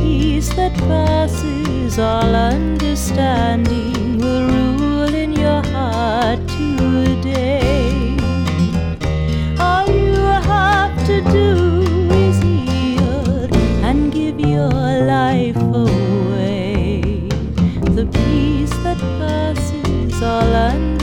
peace that passes all understanding will rule in your heart today. All you have to do is yield and give your life away. The peace that passes all understanding